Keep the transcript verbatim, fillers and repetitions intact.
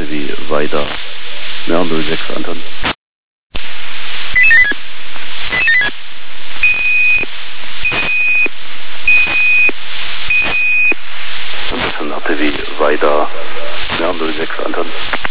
wie weiter. Ja, null sechs Anton. Ein bisschen Nate wie weiter. Ja, null sechs Anton.